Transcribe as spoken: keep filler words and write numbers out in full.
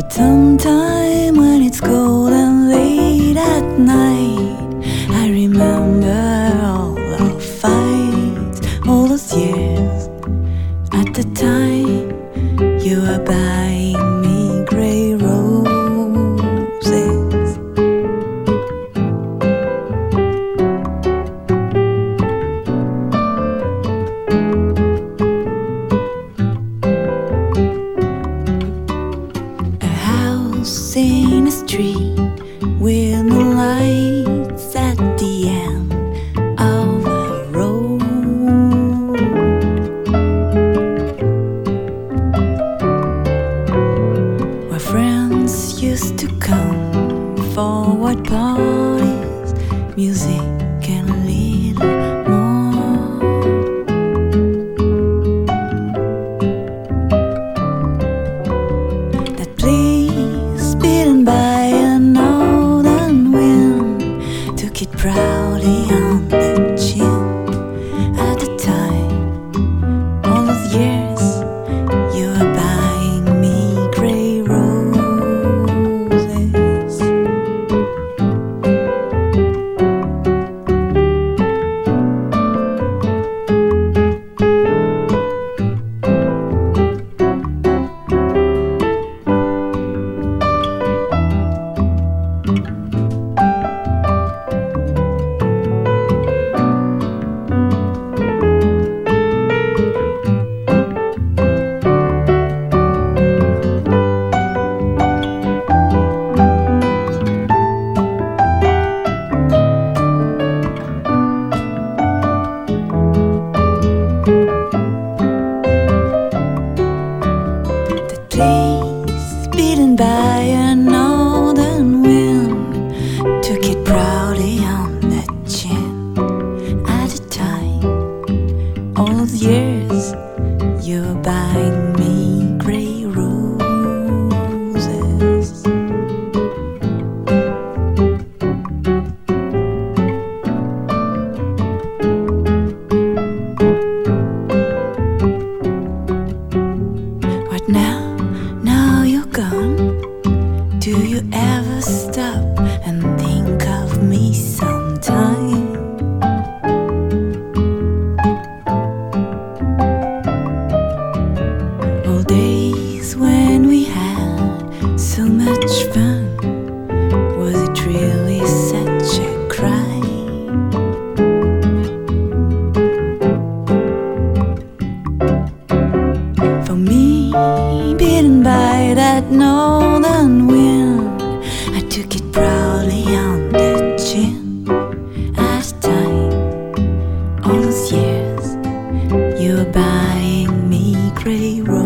Sometime when it's cold and late at night, I remember all our fights, all those years. At the time, you were buying me grey roses. In a street with no lights at the end of a road, where friends used to come for what parties, music and a little more. That place by a northern wind took it proudly on the chin. At the time, all those years, you were buying me grey roses. Beaten by a northern wind took it proudly on the chin. At the time, all those years, you were buying me grey roses. What now? Now you're gone. Do you ever stop and think of me sometime? All days when we had so much fun, was it really such a crime? For me, beaten by that northern wind, I took it proudly on the chin. At the time, all those years, you were buying me grey roses.